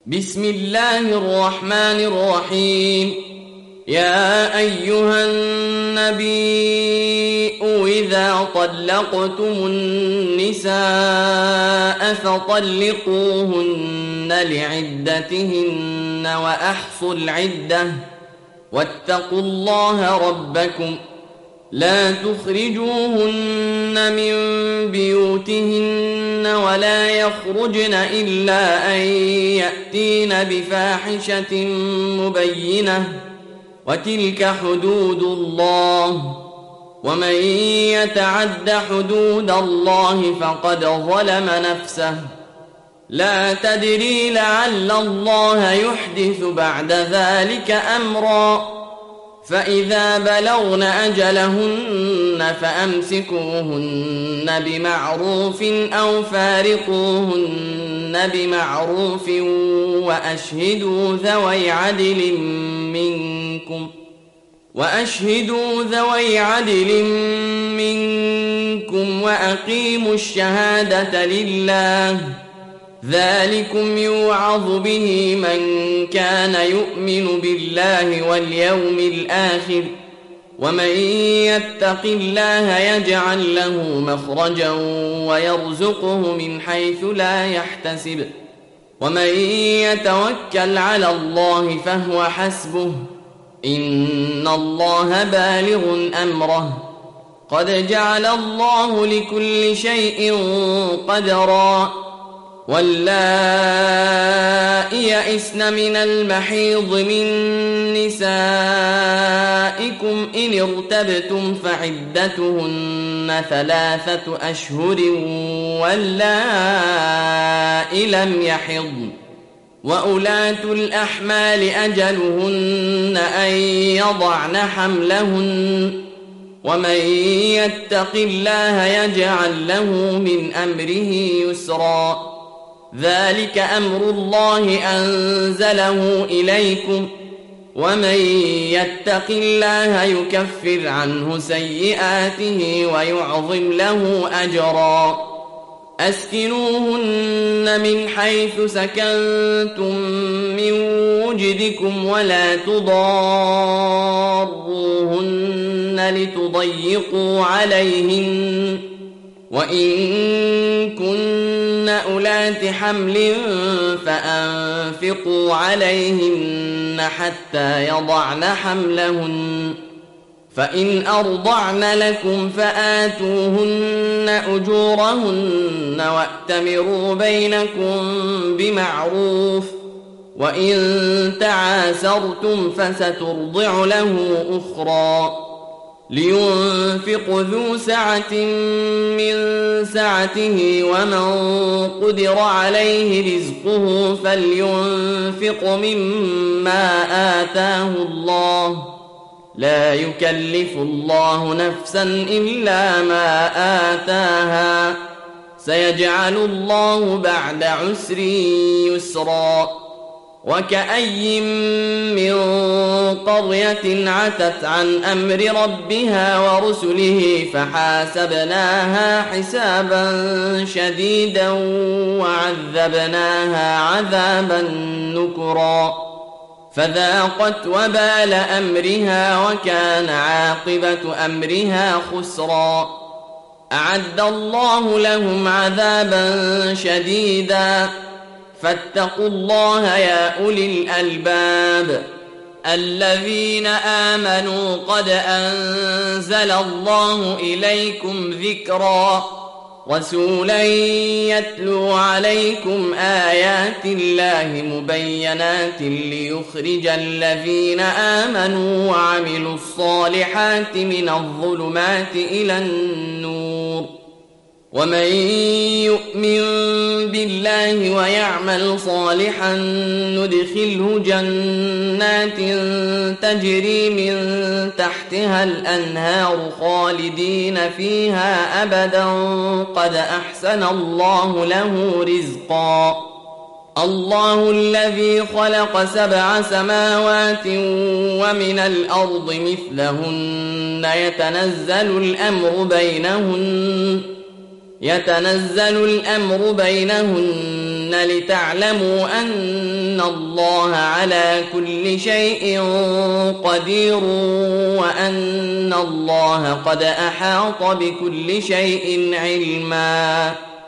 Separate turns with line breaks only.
بسم الله الرحمن الرحيم. يا أيها النبي إذا طلقتم النساء فطلقوهن لعدتهن وأحصوا العدة واتقوا الله ربكم لا تخرجوهن من بيوتهن ولا يخرجن إلا أن يأتين بفاحشة مبينة وتلك حدود الله ومن يتعد حدود الله فقد ظلم نفسه لا تدري لعل الله يحدث بعد ذلك أمرا فإذا بلغن أجلهن فأمسكوهن بمعروف أو فارقوهن بمعروف وأشهدوا ذوي عدل منكم وأقيموا الشهادة لله ذلكم يوعظ به من كان يؤمن بالله واليوم الآخر ومن يتق الله يجعل له مخرجا ويرزقه من حيث لا يحتسب ومن يتوكل على الله فهو حسبه إن الله بالغ أمره قد جعل الله لكل شيء قدرا واللائي يئسن من المحيض من نسائكم إن ارتبتم فعدتهن 3 أشهر واللائي لم يحضن وأولاة الأحمال أجلهن أن يضعن حملهن ومن يتق الله يجعل له من أمره يسرا ذلك أمر الله أنزله إليكم ومن يتق الله يكفر عنه سيئاته ويعظم له أجرا أسكنوهن من حيث سكنتم من وجدكم ولا تضاروهن لتضيقوا عليهن وإن كن أولات حمل فأنفقوا عليهن حتى يضعن حملهن فإن أرضعن لكم فآتوهن أجورهن وأتمروا بينكم بمعروف وإن تعاسرتم فسترضع له أخرى لينفق ذو سعة من سعته ومن قدر عليه رزقه فلينفق مما آتاه الله لا يكلف الله نفسا إلا ما آتاها سيجعل الله بعد عسر يسرا وكأي من قرية عتت عن أمر ربها ورسله فحاسبناها حسابا شديدا وعذبناها عذابا نكرا فذاقت وبال أمرها وكان عاقبة أمرها خسرا أعد الله لهم عذابا شديدا فاتقوا الله يا أولي الألباب الذين آمنوا قد أنزل الله إليكم ذكرا رسولا يتلو عليكم آيات الله مبينات ليخرج الذين آمنوا وعملوا الصالحات من الظلمات إلى النور ومن يؤمن بالله ويعمل صالحا ندخله جنات تجري من تحتها الأنهار خالدين فيها أبدا قد أحسن الله له رزقا الله الذي خلق 7 سماوات ومن الأرض مثلهن يتنزل الأمر بينهن لتعلموا أن الله على كل شيء قدير وأن الله قد أحاط بكل شيء علما